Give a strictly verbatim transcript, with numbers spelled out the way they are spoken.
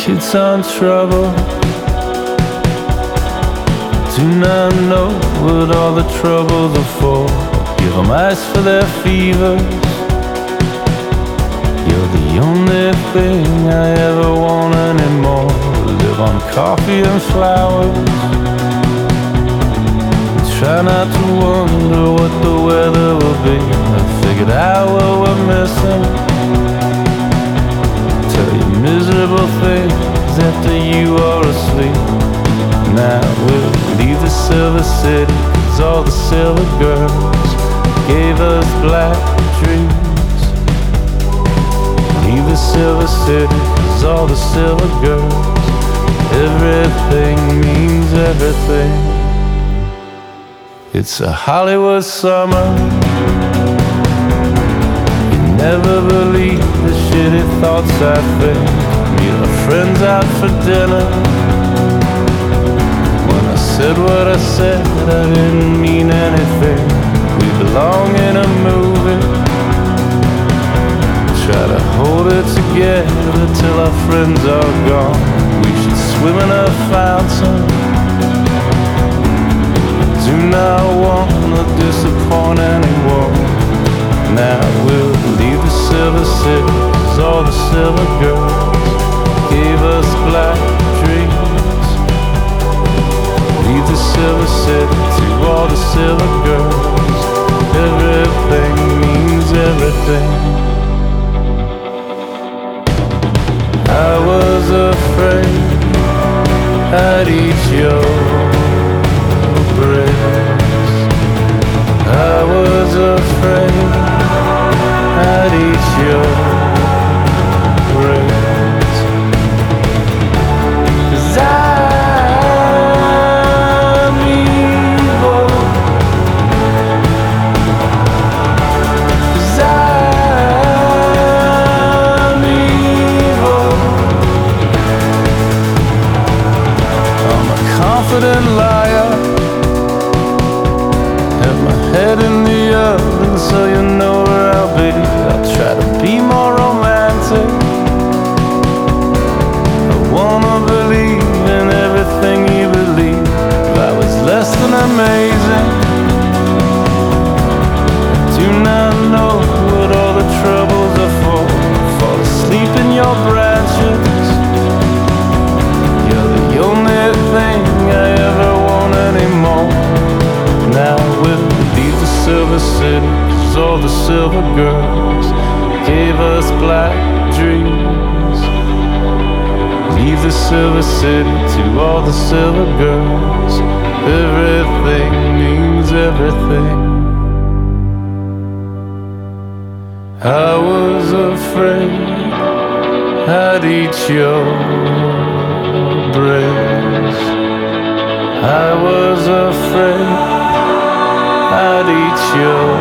kids are in trouble, do not know what all the troubles are for. Give them ice for their fevers. You're the only thing I ever want anymore. Live on coffee and flowers. Try not to wonder what the weather will be. I figured out what we're missing. Tell you miserable things after you are asleep. Now we'll leave the silver city, 'cause all the silver girls gave us black dreams. Leave the silver city, 'cause all the silver girls, everything means everything. It's a Hollywood summer. You never believe the shitty thoughts I think. Meet our friends out for dinner. When I said what I said, I didn't mean anything. We belong in a movie. Try to hold it together till our friends are gone. We should swim in a fountain. Do not want to disappoint anyone. Now we'll leave the silver city, 'cause all the silver girls gave us black dreams. Leave the silver city to all the silver girls. Everything means everything. I was afraid I'd eat your breast. I was afraid I'd eat your breast. 'Cause I'm evil. 'Cause I'm evil. I'm a confident liar. Head in the oven so you know where I'll be. I'll try to be more romantic. I wanna believe in everything you believe. If I was less than amazing, I do not know what all the troubles are for. Fall asleep in your branches. You're the only thing I ever want anymore. Now we'll leave the silver city, 'cause all the silver girls gave us black dreams. Leave the silver city to all the silver girls. Everything means everything. I was afraid I'd eat your breast. I was afraid I'd eat your